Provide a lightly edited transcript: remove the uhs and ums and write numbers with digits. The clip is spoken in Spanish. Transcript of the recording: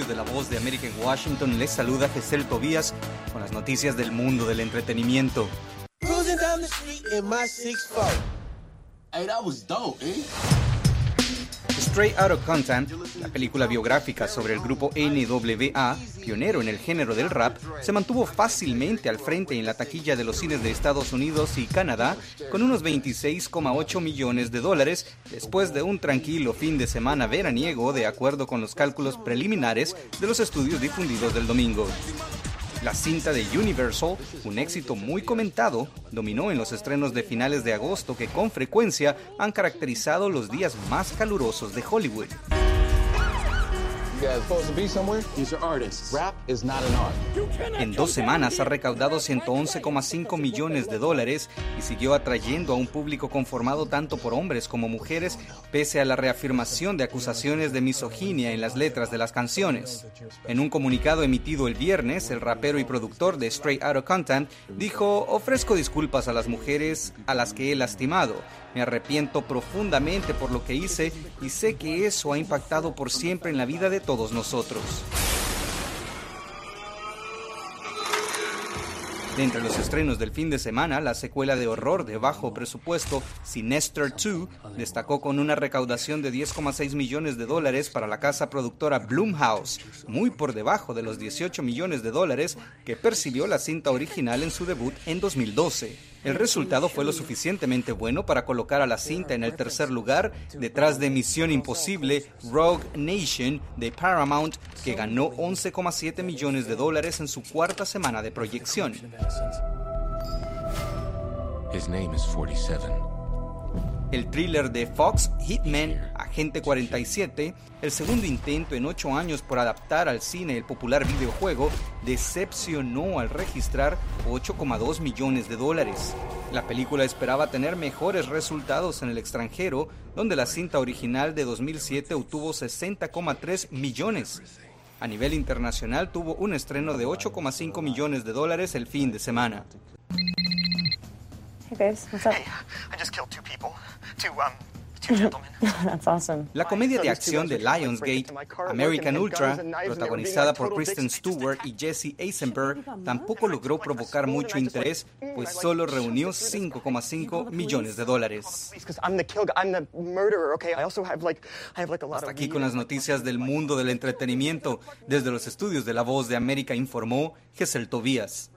estudios de La Voz de América en Washington, les saluda Gesell Tobías con las noticias del mundo del entretenimiento. Straight Outta Compton, la película biográfica sobre el grupo NWA, pionero en el género del rap, se mantuvo fácilmente al frente en la taquilla de los cines de Estados Unidos y Canadá con unos $26,8 millones después de un tranquilo fin de semana veraniego, de acuerdo con los cálculos preliminares de los estudios difundidos del domingo. La cinta de Universal, un éxito muy comentado, dominó en los estrenos de finales de agosto que con frecuencia han caracterizado los días más calurosos de Hollywood. En 2 semanas ha recaudado $111,5 millones y siguió atrayendo a un público conformado tanto por hombres como mujeres, pese a la reafirmación de acusaciones de misoginia en las letras de las canciones. En un comunicado emitido el viernes, el rapero y productor de Straight Outta Compton dijo: "Ofrezco disculpas a las mujeres a las que he lastimado. Me arrepiento profundamente por lo que hice y sé que eso ha impactado por siempre en la vida de todos nosotros". De entre los estrenos del fin de semana, la secuela de horror de bajo presupuesto, Sinister 2, destacó con una recaudación de $10,6 millones para la casa productora Blumhouse, muy por debajo de los $18 millones que percibió la cinta original en su debut en 2012. El resultado fue lo suficientemente bueno para colocar a la cinta en el tercer lugar, detrás de Misión Imposible Rogue Nation de Paramount, que ganó $11,7 millones en su cuarta semana de proyección. His name is 47. El thriller de Fox, Hitman, Agente 47, el segundo intento en 8 años por adaptar al cine el popular videojuego, decepcionó al registrar $8,2 millones. La película esperaba tener mejores resultados en el extranjero, donde la cinta original de 2007 obtuvo $60,3 millones. A nivel internacional tuvo un estreno de $8,5 millones el fin de semana. Hey babes, what's up? Hey, I just killed 2 people. Two gentlemen. That's awesome. La comedia de acción de Lionsgate, American Ultra, protagonizada por Kristen Stewart y Jesse Eisenberg, tampoco logró provocar mucho interés, pues solo reunió $5,5 millones. Hasta aquí con las noticias del mundo del entretenimiento. Desde los estudios de La Voz de América informó Gesell Tobías.